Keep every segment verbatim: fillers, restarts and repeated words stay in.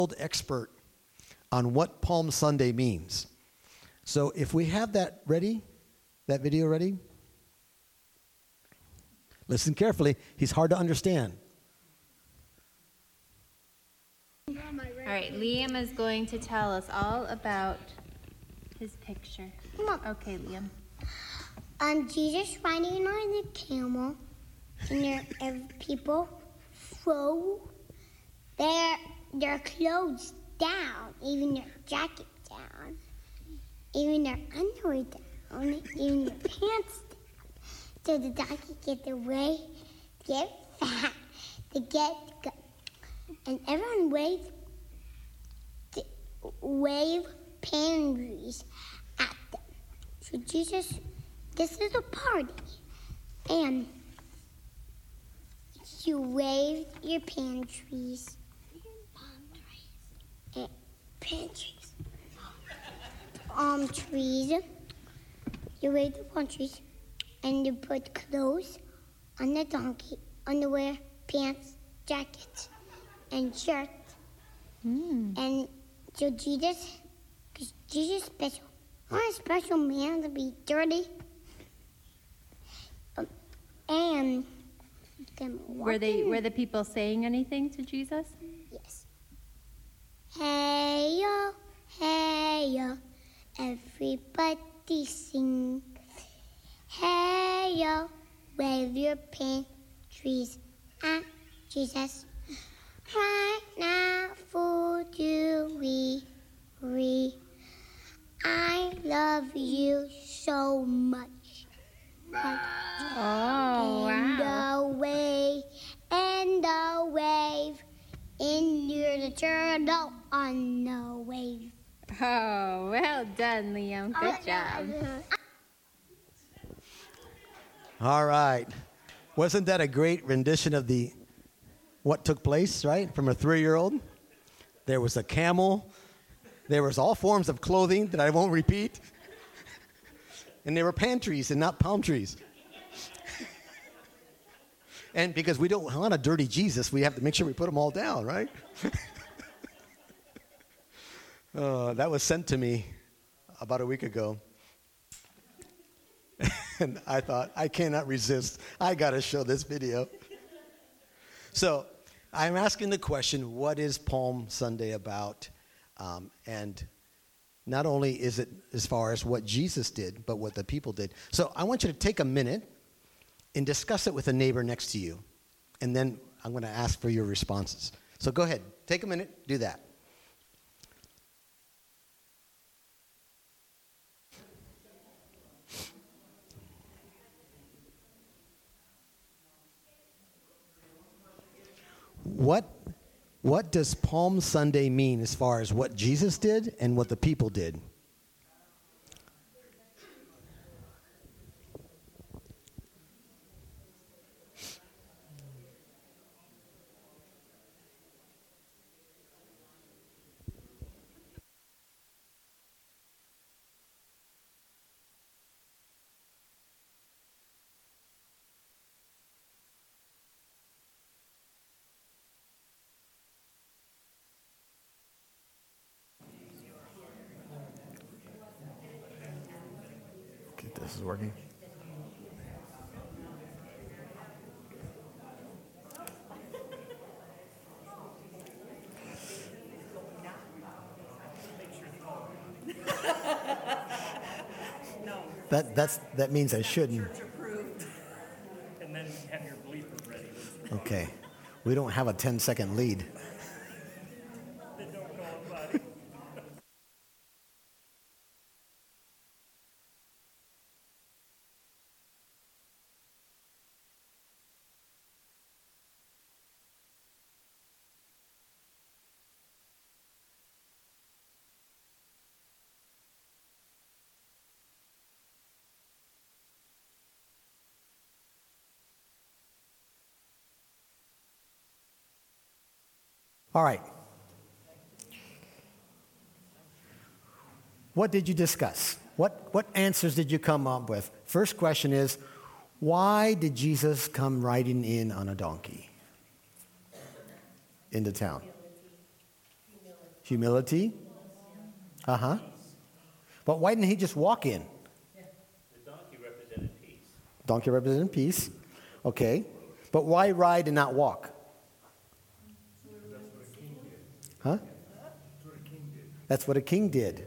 expert on what Palm Sunday means. So if we have that ready, that video ready, listen carefully. He's hard to understand. All right, Liam is going to tell us all about his picture. Come on. Okay, Liam. Um, Jesus riding on the camel, and there are people throw their their clothes down, even their jacket down, even their underwear down, even their pants down, so the donkey gets away, get fat, to get go. And everyone waves, wave palm trees at them. So Jesus, this is a party, and you wave your palm trees, palm trees, and palm trees, palm trees. You wave the palm trees, and you put clothes on the donkey, underwear, pants, jackets, and shirt. Mm. And so Jesus, because Jesus is special, not a special man to be dirty. Um, and Were they were the people saying anything to Jesus? Yes. Hey yo, hey yo, everybody sing. Hey yo, wave your pantries at Jesus. Right now, for you, we, we, I love you so much. Oh, and wow. the wave, and the wave, in you're the turtle on the wave. Oh, well done, Liam. Good job. All right. Wasn't that a great rendition of the what took place, right? From a three-year-old. There was a camel. There was all forms of clothing that I won't repeat. And there were pantries and not palm trees. And because we don't want a dirty Jesus, we have to make sure we put them all down, right? uh, that was sent to me about a week ago. And I thought, I cannot resist. I got to show this video. So I'm asking the question, what is Palm Sunday about? Um, and not only is it as far as what Jesus did, but what the people did. So I want you to take a minute and discuss it with a neighbor next to you. And then I'm going to ask for your responses. So go ahead. Take a minute. Do that. What, what does Palm Sunday mean as far as what Jesus did and what the people did? Okay, this is working. That, that's, that means I shouldn't. And then have your bleeper ready. Okay. We don't have a ten-second lead. Then don't go on, buddy. All right. What did you discuss? What, what answers did you come up with? First question is, why did Jesus come riding in on a donkey into town? Humility. Uh-huh. But why didn't he just walk in? The donkey represented peace. Donkey represented peace. Okay. But why ride and not walk? Huh? That's what a king did.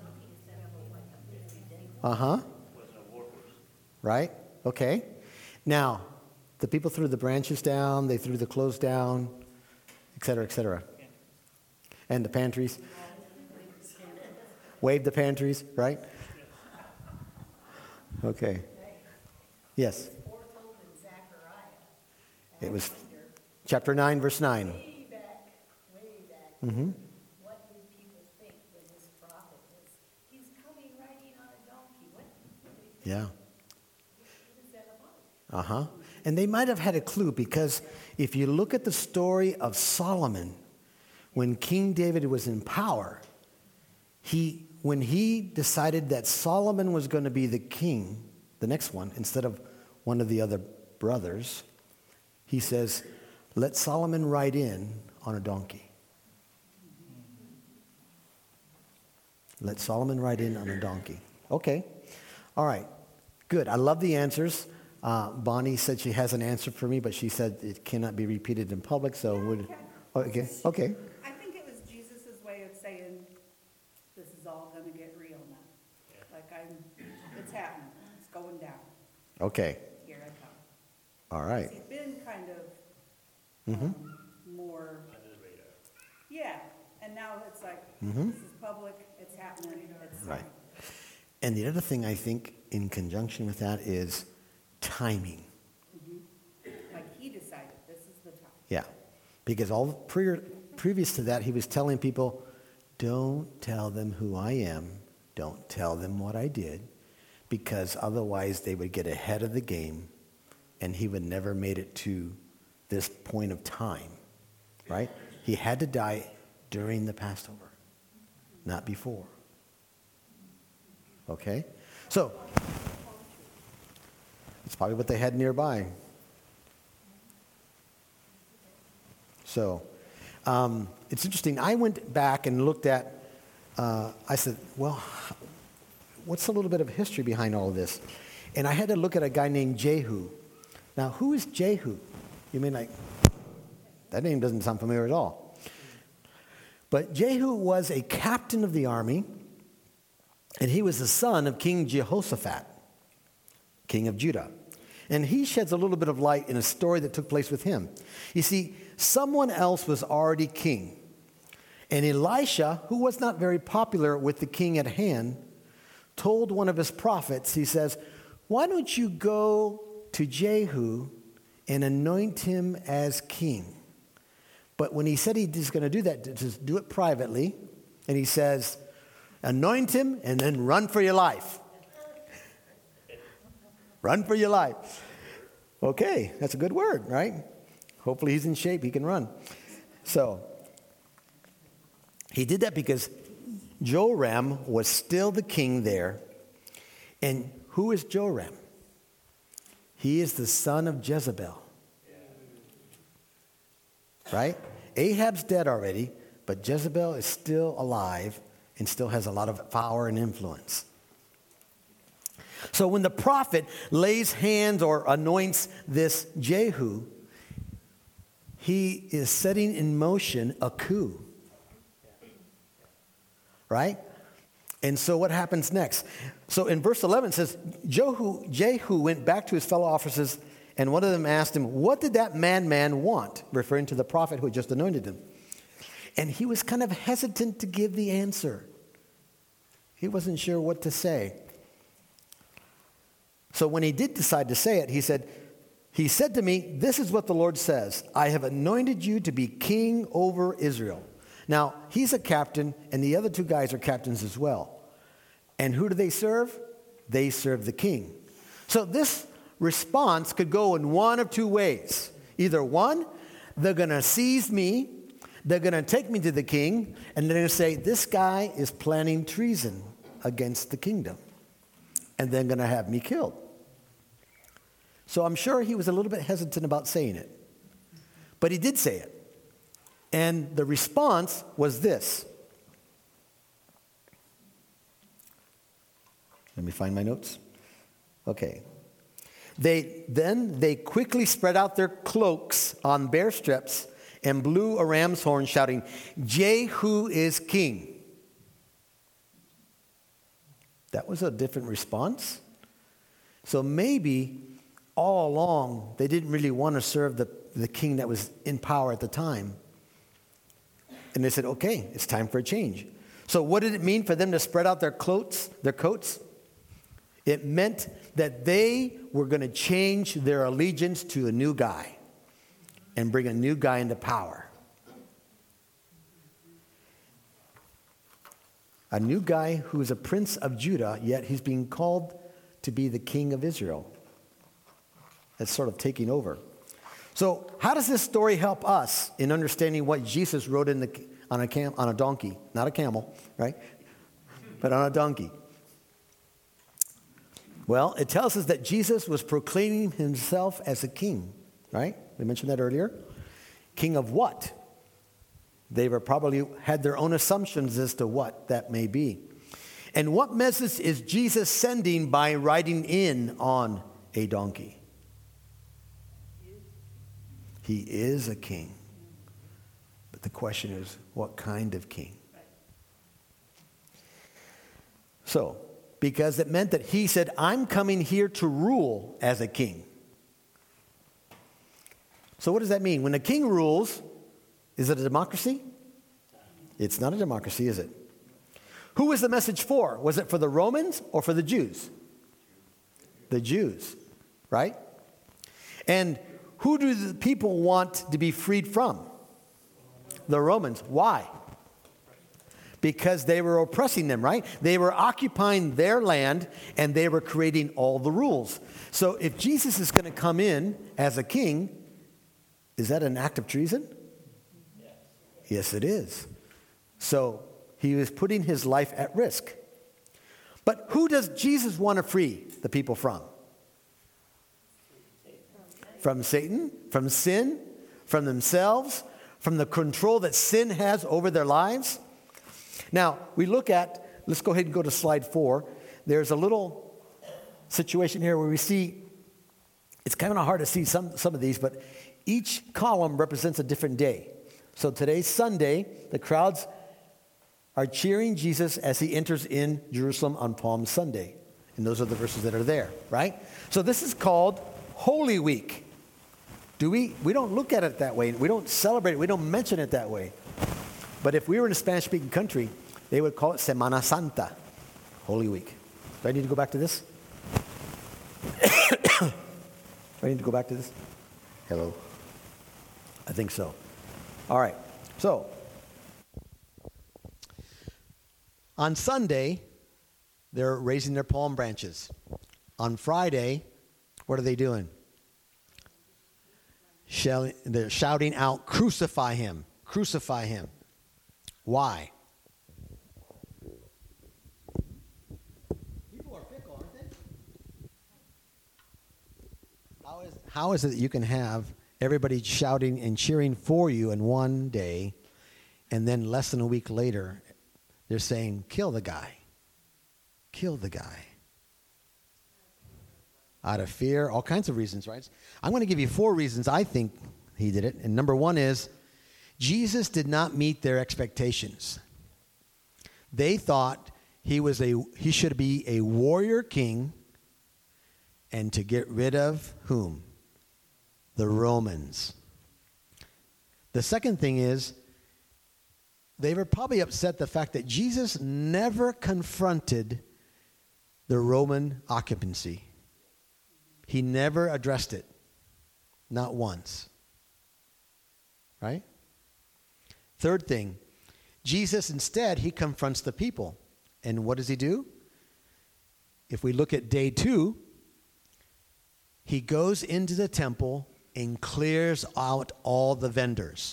Uh-huh. Right? Okay. Now, the people threw the branches down, they threw the clothes down, et cetera, et cetera. And the pantries. Waved the pantries, right? Okay. Yes. It was chapter nine, verse nine. Way back, way back. Mm-hmm. What did people think when this prophet was? He's coming riding on a donkey. What? Yeah. What is that about? Uh-huh. And they might have had a clue because if you look at the story of Solomon, when King David was in power, he when he decided that Solomon was going to be the king, the next one, instead of one of the other brothers, he says, let Solomon ride in on a donkey. Let Solomon ride in on a donkey. Okay. All right. Good. I love the answers. Uh, Bonnie said she has an answer for me, but she said it cannot be repeated in public, so Yeah, would... it can. Okay. Okay. I think it was Jesus' way of saying, this is all going to get real now. Like, I'm, it's happening. It's going down. Okay. Here I come. All right. He's been kind of Mm-hmm. um, more, Under the radar. yeah. And now it's like, Mhm. this is public, it's happening, it's Right. time. And the other thing I think in conjunction with that is timing. Like, he decided, this is the time. Yeah. Because all pre- previous to that, he was telling people, don't tell them who I am. Don't tell them what I did. Because otherwise they would get ahead of the game and he would never made it to this point of time. Right? He had to die during the Passover, not before. Okay? So, it's probably what they had nearby. So, um, it's interesting. I went back and looked at, uh, I said, well, what's a little bit of history behind all of this? And I had to look at a guy named Jehu. Now, who is Jehu? You mean like, that name doesn't sound familiar at all. But Jehu was a captain of the army, and he was the son of King Jehoshaphat, king of Judah. And he sheds a little bit of light in a story that took place with him. You see, someone else was already king. And Elisha, who was not very popular with the king at hand, told one of his prophets, he says, why don't you go to Jehu and anoint him as king? But when he said he's going to do that, just do it privately. And he says, anoint him and then run for your life. Run for your life. Okay, that's a good word, right? Hopefully he's in shape, he can run. So, he did that because Joram was still the king there. And who is Joram? He is the son of Jezebel. Right? Ahab's dead already, but Jezebel is still alive and still has a lot of power and influence. So when the prophet lays hands or anoints this Jehu, he is setting in motion a coup. Right? And so what happens next? So in verse eleven it says, Jehu, Jehu went back to his fellow officers, and one of them asked him, what did that man-man want? Referring to the prophet who had just anointed him. And he was kind of hesitant to give the answer. He wasn't sure what to say. So when he did decide to say it, he said, he said to me, this is what the Lord says. I have anointed you to be king over Israel. Now, he's a captain, and the other two guys are captains as well. And who do they serve? They serve the king. So this response could go in one of two ways. Either one, they're going to seize me, they're going to take me to the king, and they're going to say, this guy is planning treason against the kingdom. And they're going to have me killed. So I'm sure he was a little bit hesitant about saying it. But he did say it. And the response was this. Let me find my notes. Okay. They then they quickly spread out their cloaks on bare strips and blew a ram's horn, shouting, "Jehu is king." That was a different response. So maybe all along they didn't really want to serve the, the king that was in power at the time. And they said, okay, it's time for a change. So what did it mean for them to spread out their cloaks, their coats? It meant that they were going to change their allegiance to a new guy and bring a new guy into power. A new guy who is a prince of Judah, yet he's being called to be the king of Israel. That's sort of taking over. So how does this story help us in understanding what Jesus rode in the, on, a cam, on a donkey? Not a camel, right? But on a donkey. Well, it tells us that Jesus was proclaiming himself as a king, right? We mentioned that earlier. King of what? They were probably had their own assumptions as to what that may be. And what message is Jesus sending by riding in on a donkey? He is a king. But the question is, what kind of king? So, because it meant that he said, I'm coming here to rule as a king. So what does that mean? When a king rules, is it a democracy? It's not a democracy, is it? Who was the message for? Was it for the Romans or for the Jews? The Jews, right? And who do the people want to be freed from? The Romans. Why? Because they were oppressing them, right? They were occupying their land and they were creating all the rules. So if Jesus is going to come in as a king, is that an act of treason? Yes, yes it is. So he was putting his life at risk. But who does Jesus want to free the people from? From Satan, from sin, from themselves, from the control that sin has over their lives. Now, we look at, let's go ahead and go to slide four. There's a little situation here where we see, it's kind of hard to see some, some of these, but each column represents a different day. So today's Sunday, the crowds are cheering Jesus as he enters in Jerusalem on Palm Sunday. And those are the verses that are there, right? So this is called Holy Week. Do we? We don't look at it that way. We don't celebrate it. We don't mention it that way. But if we were in a Spanish-speaking country, they would call it Semana Santa, Holy Week. Do I need to go back to this? Do I need to go back to this? Hello? I think so. All right. So, on Sunday, they're raising their palm branches. On Friday, what are they doing? Shouting, they're shouting out, "Crucify him, crucify him." Why? People are fickle, aren't they? How is, how is it that you can have everybody shouting and cheering for you in one day, and then less than a week later, they're saying, kill the guy. Kill the guy. Out of fear, all kinds of reasons, right? I'm going to give you four reasons I think he did it. And number one is, Jesus did not meet their expectations. They thought he was a he should be a warrior king, and to get rid of whom? The Romans. The second thing is, they were probably upset the fact that Jesus never confronted the Roman occupancy. He never addressed it. Not once. Right? Third thing, Jesus instead, he confronts the people. And what does he do? If we look at day two, he goes into the temple and clears out all the vendors.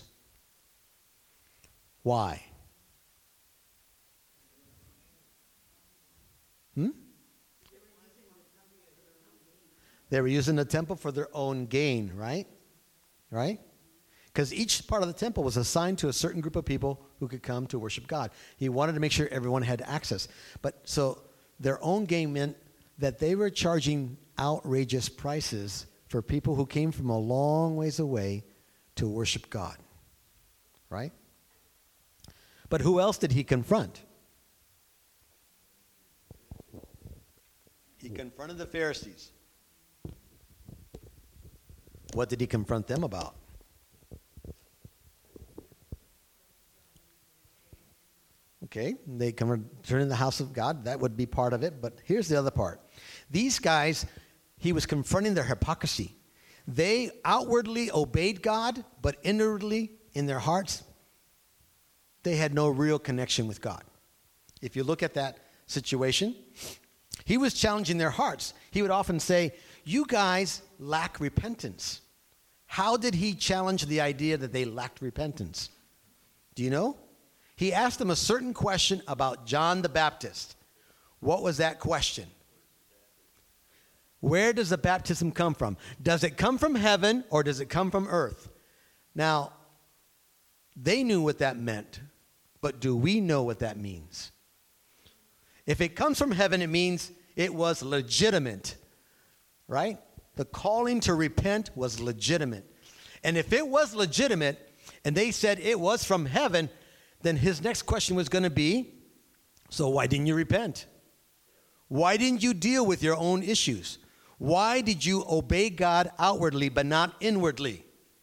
Why? Hmm? They were using the temple for their own gain, right? Right? Because each part of the temple was assigned to a certain group of people who could come to worship God. He wanted to make sure everyone had access. But so their own gain meant that they were charging outrageous prices for people who came from a long ways away to worship God. Right? But who else did he confront? He confronted the Pharisees. What did he confront them about? Okay, they come turn in the house of God. That would be part of it. But here's the other part. These guys, he was confronting their hypocrisy. They outwardly obeyed God, but inwardly, in their hearts, they had no real connection with God. If you look at that situation, he was challenging their hearts. He would often say, you guys lack repentance. How did he challenge the idea that they lacked repentance? Do you know? He asked them a certain question about John the Baptist. What was that question? Where does the baptism come from? Does it come from heaven or does it come from earth? Now, they knew what that meant, but do we know what that means? If it comes from heaven, it means it was legitimate, right? The calling to repent was legitimate. And if it was legitimate and they said it was from heaven, then his next question was going to be, so why didn't you repent? Why didn't you deal with your own issues? Why did you obey God outwardly but not inwardly?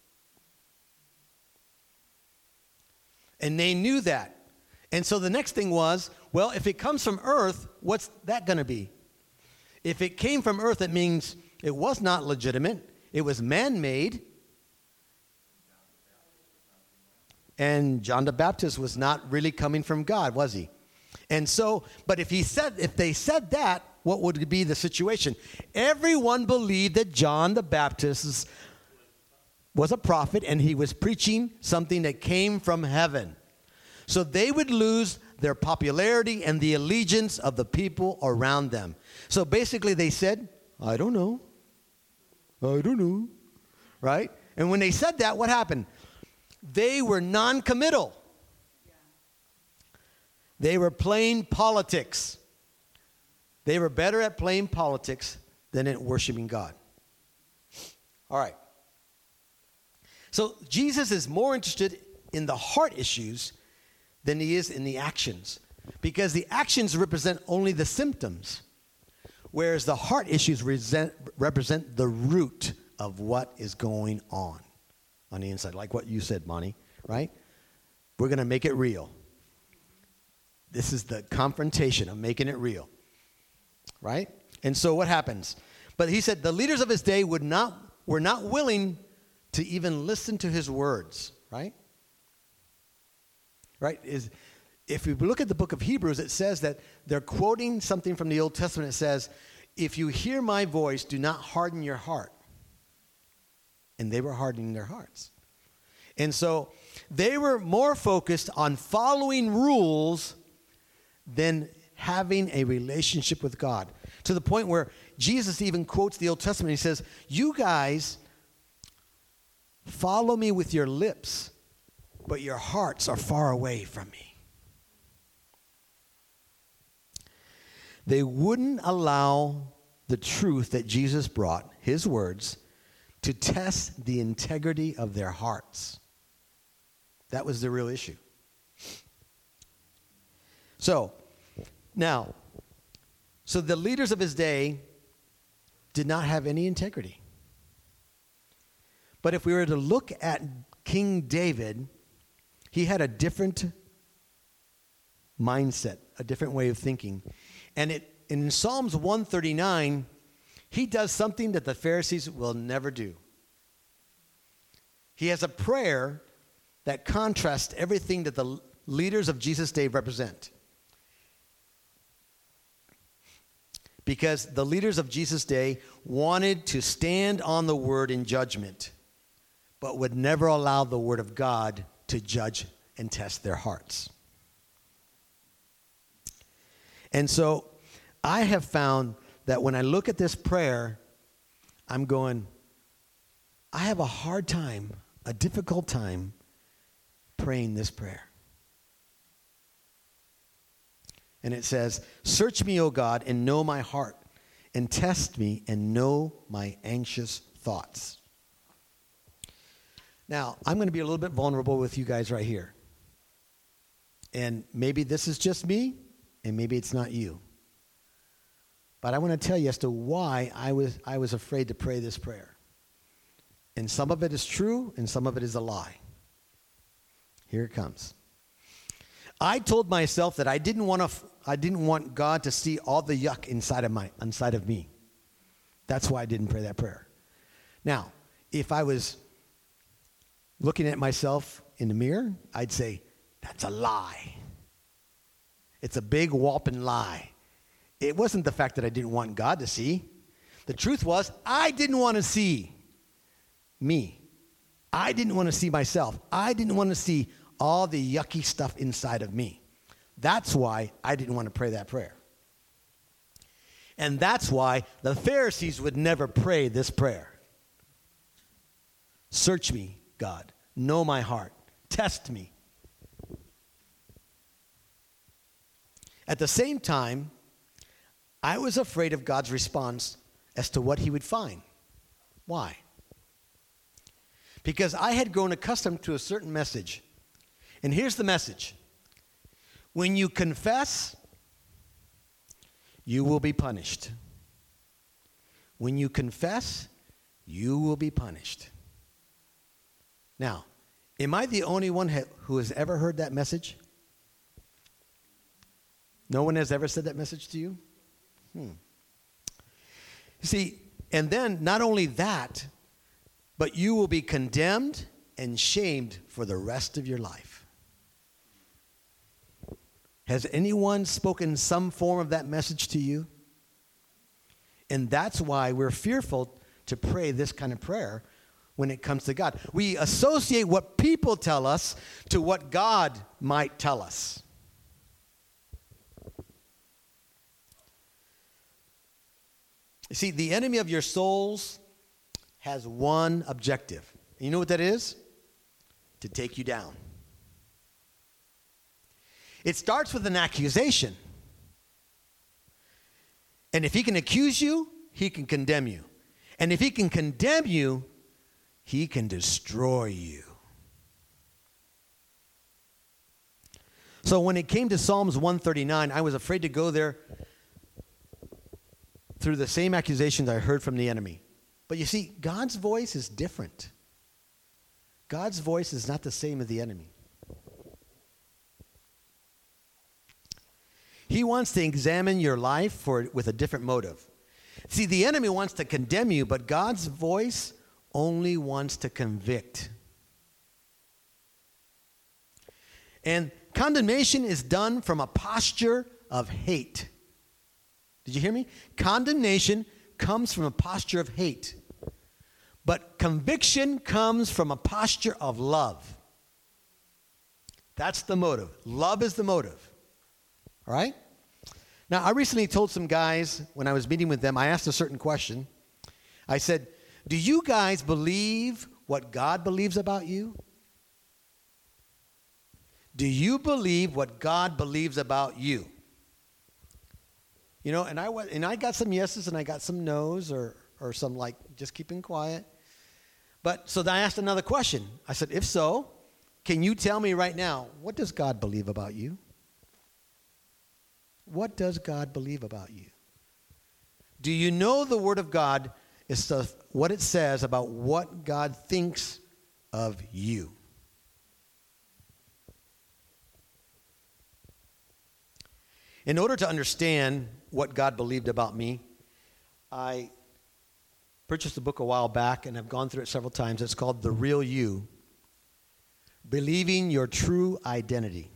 And they knew that. And so the next thing was, well, if it comes from earth, what's that going to be? If it came from earth, it means it was not legitimate. It was man-made. And John the Baptist was not really coming from God, was he? And so, but if he said, if they said that, what would be the situation? Everyone believed that John the Baptist was a prophet and he was preaching something that came from heaven. So they would lose their popularity and the allegiance of the people around them. So basically they said, I don't know. I don't know. Right? And when they said that, what happened? They were non-committal. They were playing politics. They were better at playing politics than at worshiping God. All right. So Jesus is more interested in the heart issues than he is in the actions, because the actions represent only the symptoms, whereas the heart issues resent, represent the root of what is going on on the inside, like what you said, Monty, right? We're going to make it real. This is the confrontation of making it real, right? And so what happens? But he said the leaders of his day would not were not willing to even listen to his words, right? Right? Is if we look at the book of Hebrews, it says that they're quoting something from the Old Testament. It says, if you hear my voice, do not harden your heart. And they were hardening their hearts. And so they were more focused on following rules than having a relationship with God. To the point where Jesus even quotes the Old Testament. He says, you guys follow me with your lips, but your hearts are far away from me. They wouldn't allow the truth that Jesus brought, his words, to test the integrity of their hearts. That was the real issue. So, now, so the leaders of his day did not have any integrity. But if we were to look at King David, he had a different mindset, a different way of thinking. And it, in Psalms one thirty-nine, he does something that the Pharisees will never do. He has a prayer that contrasts everything that the leaders of Jesus' day represent. Because the leaders of Jesus' day wanted to stand on the word in judgment, but would never allow the word of God to judge and test their hearts. And so I have found that when I look at this prayer, I'm going, I have a hard time, a difficult time praying this prayer. And it says, search me, O God, and know my heart, and test me and know my anxious thoughts. Now, I'm going to be a little bit vulnerable with you guys right here. And maybe this is just me, and maybe it's not you. But I want to tell you as to why I was, I was afraid to pray this prayer. And some of it is true, and some of it is a lie. Here it comes. I told myself that I didn't want to, I didn't want God to see all the yuck inside of my, inside of me. That's why I didn't pray that prayer. Now, if I was looking at myself in the mirror, I'd say, that's a lie. It's a big whopping lie. It wasn't the fact that I didn't want God to see. The truth was, I didn't want to see me. I didn't want to see myself. I didn't want to see all the yucky stuff inside of me. That's why I didn't want to pray that prayer. And that's why the Pharisees would never pray this prayer. Search me, God. Know my heart. Test me. At the same time, I was afraid of God's response as to what he would find. Why? Because I had grown accustomed to a certain message. And here's the message. When you confess, you will be punished. When you confess, you will be punished. Now, am I the only one ha- who has ever heard that message? No one has ever said that message to you? Hmm. You see, and then not only that, but you will be condemned and shamed for the rest of your life. Has anyone spoken some form of that message to you? And that's why we're fearful to pray this kind of prayer when it comes to God. We associate what people tell us to what God might tell us. You see, the enemy of your souls has one objective. You know what that is? To take you down. It starts with an accusation. And if he can accuse you, he can condemn you. And if he can condemn you, he can destroy you. So when it came to Psalms one thirty-nine, I was afraid to go there through the same accusations I heard from the enemy. But you see, God's voice is different. God's voice is not the same as the enemy. He wants to examine your life for, with a different motive. See, the enemy wants to condemn you, but God's voice only wants to convict. And condemnation is done from a posture of hate. Did you hear me? Condemnation comes from a posture of hate. But conviction comes from a posture of love. That's the motive. Love is the motive. All right? Now, I recently told some guys, when I was meeting with them, I asked a certain question. I said, do you guys believe what God believes about you? Do you believe what God believes about you? You know, and I went, and I got some yeses and I got some nos, or or some like just keeping quiet. But so then I asked another question. I said, if so, can you tell me right now, what does God believe about you? What does God believe about you? Do you know the Word of God is the, what it says about what God thinks of you? In order to understand what God believed about me, I purchased a book a while back and I've gone through it several times. It's called The Real You, Believing Your True Identity.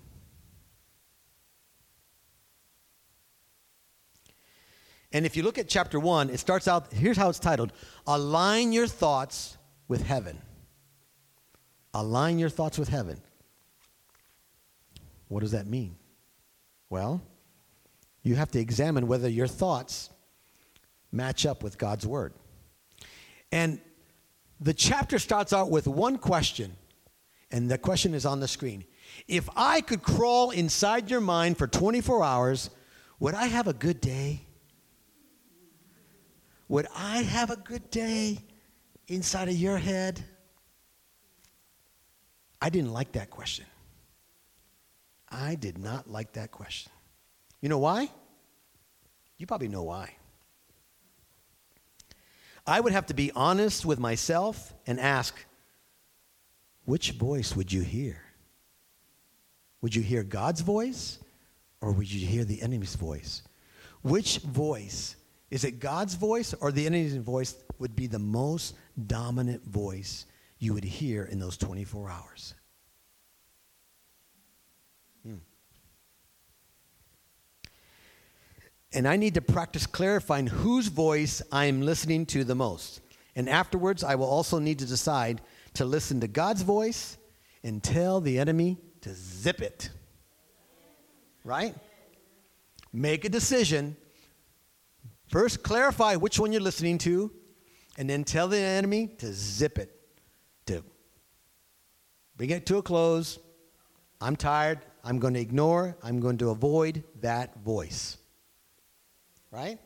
And if you look at chapter one, it starts out, here's how it's titled, Align Your Thoughts with Heaven. Align your thoughts with heaven. What does that mean? Well, you have to examine whether your thoughts match up with God's word. And the chapter starts out with one question, and the question is on the screen. If I could crawl inside your mind for twenty-four hours, Would I have a good day? Would I have a good day inside of your head? I didn't like that question. I did not like that question. You know why? You probably know why. I would have to be honest with myself and ask, which voice would you hear? Would you hear God's voice or would you hear the enemy's voice? Which voice? Is it God's voice or the enemy's voice would be the most dominant voice you would hear in those twenty-four hours? Hmm. And I need to practice clarifying whose voice I am listening to the most. And afterwards, I will also need to decide to listen to God's voice and tell the enemy to zip it. Right? Make a decision. First, clarify which one you're listening to, and then tell the enemy to zip it. To bring it to a close. I'm tired. I'm going to ignore. I'm going to avoid that voice. Right?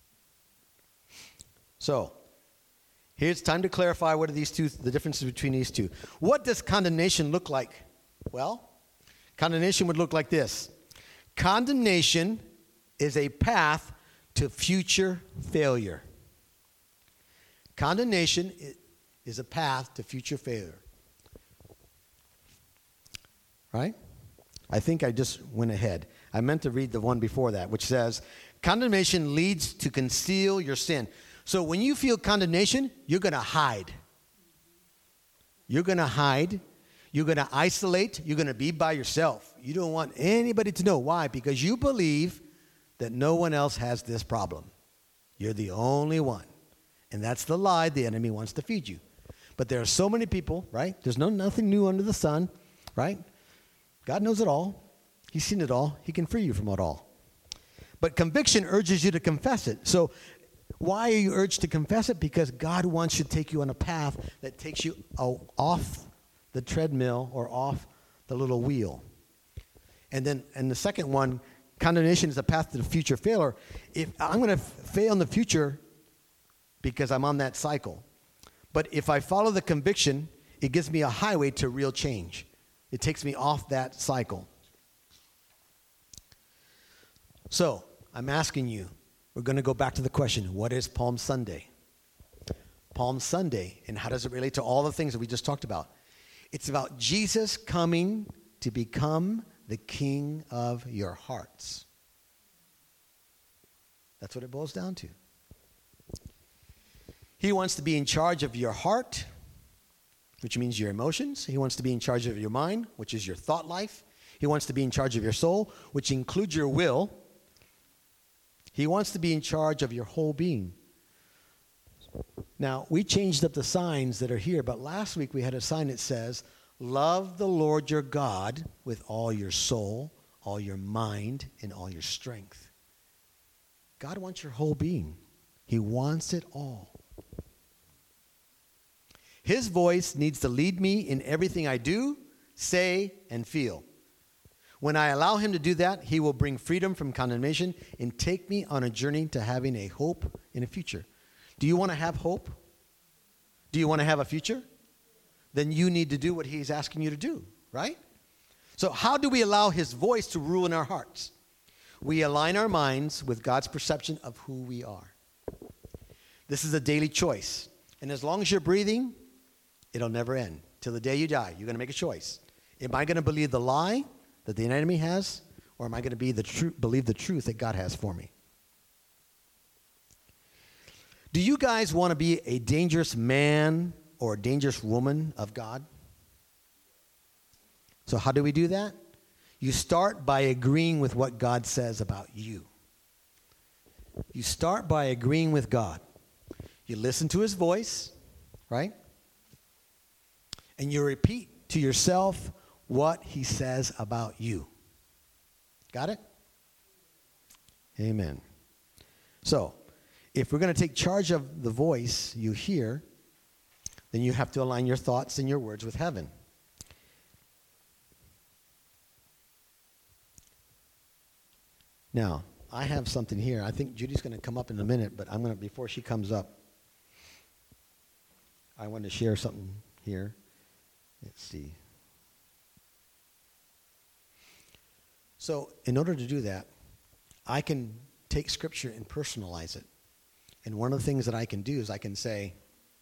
So, here's time to clarify what are these two, the differences between these two. What does condemnation look like? Well, condemnation would look like this. Condemnation is a path to future failure. Condemnation is a path to future failure. Right? I think I just went ahead. I meant to read the one before that, which says, condemnation leads to conceal your sin. So when you feel condemnation, you're going to hide. You're going to hide. You're going to isolate. You're going to be by yourself. You don't want anybody to know. Why? Because you believe that no one else has this problem. You're the only one. And that's the lie the enemy wants to feed you. But there are so many people, right? There's no nothing new under the sun, right? God knows it all. He's seen it all. He can free you from it all. But conviction urges you to confess it. So why are you urged to confess it? Because God wants you to take you on a path that takes you off the treadmill or off the little wheel. And then, and the second one, condemnation is a path to the future failure. If I'm going to fail in the future because I'm on that cycle. But if I follow the conviction, it gives me a highway to real change. It takes me off that cycle. So, I'm asking you, we're going to go back to the question, what is Palm Sunday? Palm Sunday, and how does it relate to all the things that we just talked about? It's about Jesus coming to become the king of your hearts. That's what it boils down to. He wants to be in charge of your heart, which means your emotions. He wants to be in charge of your mind, which is your thought life. He wants to be in charge of your soul, which includes your will. He wants to be in charge of your whole being. Now, we changed up the signs that are here, but last week we had a sign that says, love the Lord your God with all your soul, all your mind, and all your strength. God wants your whole being. He wants it all. His voice needs to lead me in everything I do, say, and feel. When I allow him to do that, he will bring freedom from condemnation and take me on a journey to having a hope in a future. Do you want to have hope? Do you want to have a future? Then you need to do what he's asking you to do, right? So how do we allow his voice to rule in our hearts? We align our minds with God's perception of who we are. This is a daily choice. And as long as you're breathing, it'll never end. Till the day you die, you're going to make a choice. Am I going to believe the lie that the enemy has, or am I going to be the tru- believe the truth that God has for me? Do you guys want to be a dangerous man or a dangerous woman of God? So how do we do that? You start by agreeing with what God says about you. You start by agreeing with God. You listen to his voice, right? And you repeat to yourself what he says about you. Got it? Amen. So, if we're going to take charge of the voice you hear, then you have to align your thoughts and your words with heaven. Now, I have something here. I think Judy's going to come up in a minute, but I'm going to, before she comes up, I want to share something here. Let's see. So in order to do that, I can take Scripture and personalize it. And one of the things that I can do is I can say,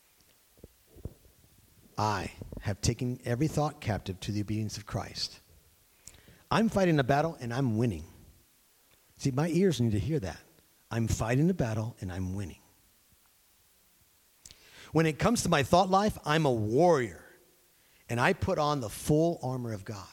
I have taken every thought captive to the obedience of Christ. I'm fighting a battle and I'm winning. See, my ears need to hear that. I'm fighting a battle and I'm winning. When it comes to my thought life, I'm a warrior. And I put on the full armor of God.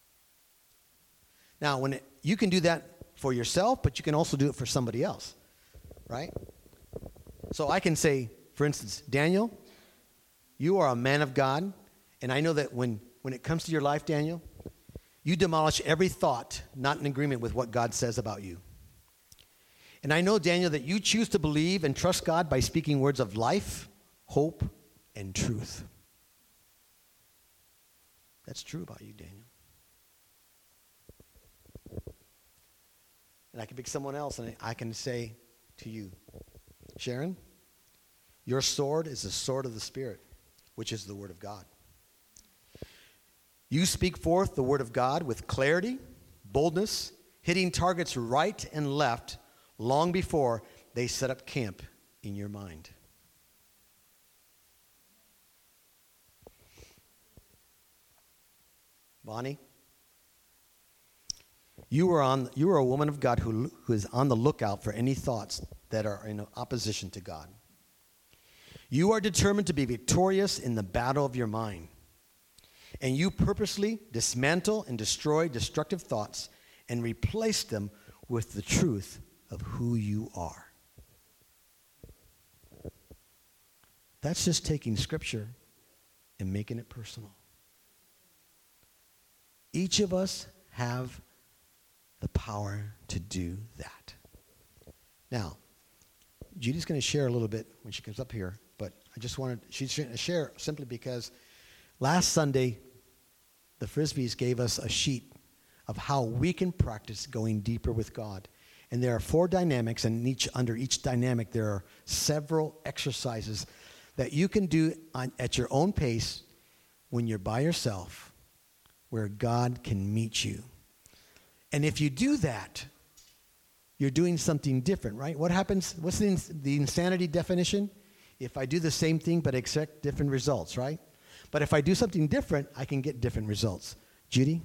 Now, when it, you can do that for yourself, but you can also do it for somebody else, right? So I can say, for instance, Daniel, you are a man of God, and I know that when, when it comes to your life, Daniel, you demolish every thought not in agreement with what God says about you. And I know, Daniel, that you choose to believe and trust God by speaking words of life, hope, and truth. That's true about you, Daniel. And I can pick someone else and I can say to you, Sharon, your sword is the sword of the Spirit, which is the Word of God. You speak forth the Word of God with clarity, boldness, hitting targets right and left long before they set up camp in your mind. Bonnie, you are on. You are a woman of God who, who is on the lookout for any thoughts that are in opposition to God. You are determined to be victorious in the battle of your mind. And you purposely dismantle and destroy destructive thoughts and replace them with the truth of who you are. That's just taking Scripture and making it personal. Each of us have the power to do that. Now, Judy's going to share a little bit when she comes up here, but I just wanted, she's going to share simply because last Sunday, the Frisbees gave us a sheet of how we can practice going deeper with God. And there are four dynamics, and each under each dynamic, there are several exercises that you can do on, at your own pace when you're by yourself, where God can meet you. And if you do that, you're doing something different, right? What happens? What's the, the insanity definition? If I do the same thing but expect different results, right? But if I do something different, I can get different results. Judy?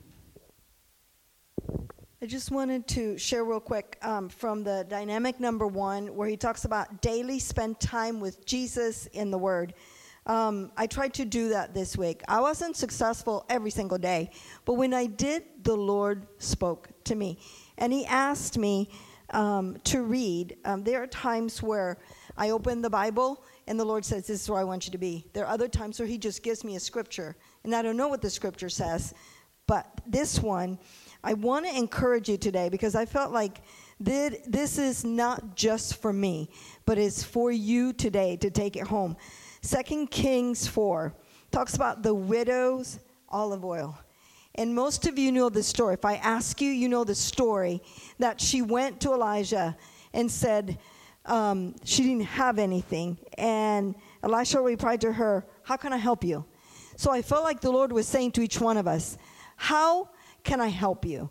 I just wanted to share real quick um, from the dynamic number one, where he talks about daily spend time with Jesus in the Word. Um, I tried to do that this week. I wasn't successful every single day, but when I did, the Lord spoke to me. And he asked me um, to read. Um, there are times where I open the Bible and the Lord says, this is where I want you to be. There are other times where he just gives me a scripture, and I don't know what the scripture says. But this one, I want to encourage you today, because I felt like this is not just for me, but it's for you today to take it home. Second Kings four talks about the widow's olive oil. And most of you know the story. If I ask you, you know the story, that she went to Elijah and said um, she didn't have anything. And Elisha replied to her, how can I help you? So I felt like the Lord was saying to each one of us, how can I help you?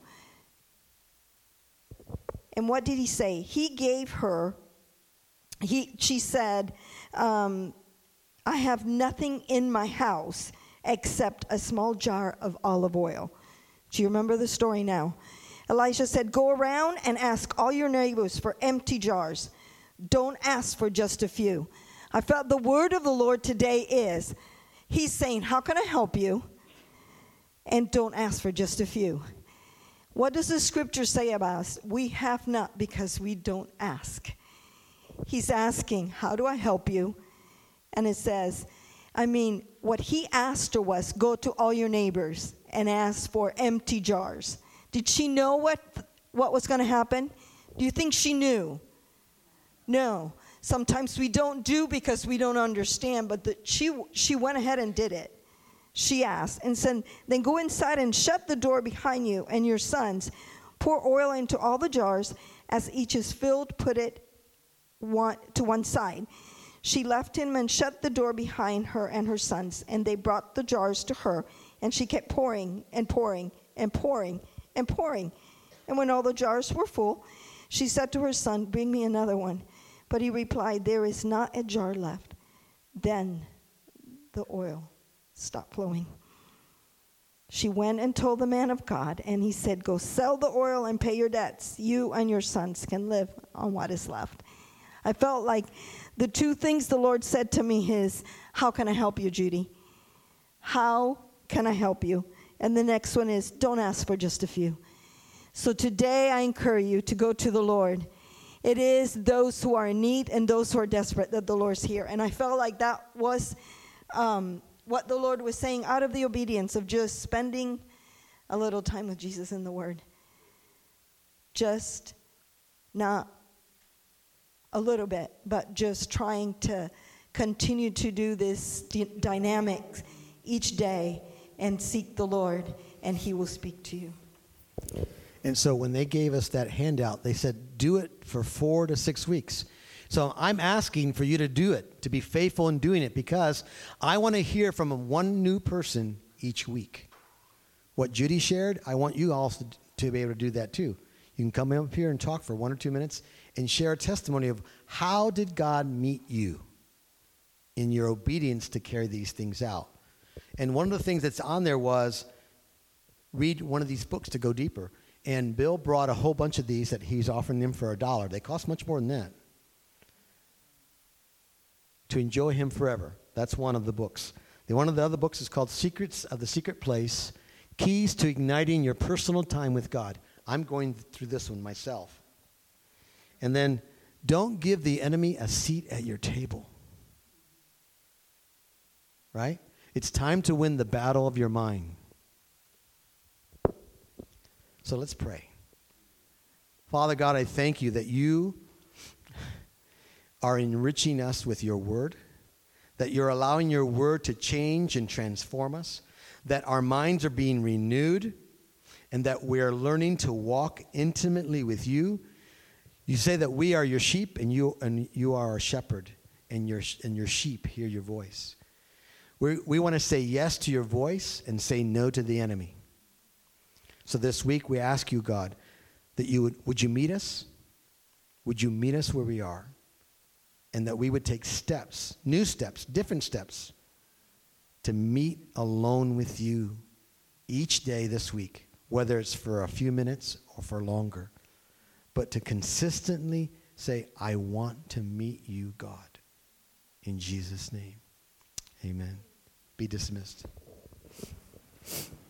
And what did he say? He gave her, he, she said, um, I have nothing in my house except a small jar of olive oil. Do you remember the story now? Elisha said, go around and ask all your neighbors for empty jars. Don't ask for just a few. I felt the word of the Lord today is, he's saying, how can I help you? And don't ask for just a few. What does the scripture say about us? We have not because we don't ask. He's asking, how do I help you? And it says, I mean, what he asked her was, go to all your neighbors and ask for empty jars. Did she know what, what was going to happen? Do you think she knew? No. Sometimes we don't do because we don't understand, but the, she, she went ahead and did it. She asked and said, then go inside and shut the door behind you and your sons. Pour oil into all the jars. As each is filled, put it one, to one side. She left him and shut the door behind her and her sons, and they brought the jars to her, and she kept pouring and pouring and pouring and pouring. And when all the jars were full, she said to her son, "Bring me another one." But he replied, "There is not a jar left." Then the oil stopped flowing. She went and told the man of God, and he said, "Go sell the oil and pay your debts. You and your sons can live on what is left." I felt like the two things the Lord said to me is, "How can I help you, Judy? How can I help you?" And the next one is, "Don't ask for just a few." So today I encourage you to go to the Lord. It is those who are in need and those who are desperate that the Lord's here. And I felt like that was um, what the Lord was saying out of the obedience of just spending a little time with Jesus in the Word. Just not a little bit, but just trying to continue to do this d- dynamic each day and seek the Lord, and He will speak to you. And so when they gave us that handout, they said, do it for four to six weeks. So I'm asking for you to do it, to be faithful in doing it, because I want to hear from one new person each week. What Judy shared, I want you also to be able to do that too. You can come up here and talk for one or two minutes and share a testimony of how did God meet you in your obedience to carry these things out. And one of the things that's on there was read one of these books to go deeper. And Bill brought a whole bunch of these that he's offering them for a dollar. They cost much more than that. To Enjoy Him Forever. That's one of the books. The one of the other books is called Secrets of the Secret Place, Keys to Igniting Your Personal Time with God. I'm going through this one myself. And then, Don't Give the Enemy a Seat at Your Table. Right? It's time to win the battle of your mind. So let's pray. Father God, I thank you that you are enriching us with your word, that you're allowing your word to change and transform us, that our minds are being renewed, and that we are learning to walk intimately with you. You say that we are your sheep, and you and you are our shepherd, and your and your sheep hear your voice. We we want to say yes to your voice and say no to the enemy. So this week we ask you, God, that you would, would you meet us? Would you meet us where we are? And that we would take steps, new steps, different steps, to meet alone with you each day this week, whether it's for a few minutes or for longer. But to consistently say, I want to meet you, God. In Jesus' name, amen. Be dismissed.